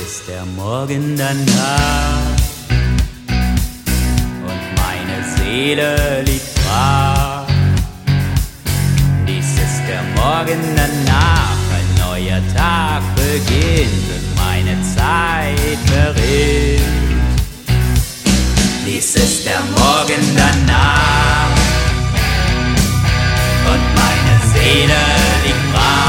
ist der Morgen danach und meine Seele liegt brach. Dies ist der Morgen danach, ein neuer Tag beginnt und meine Zeit verrinnt. Dies ist der Morgen danach und meine Seele liegt brach.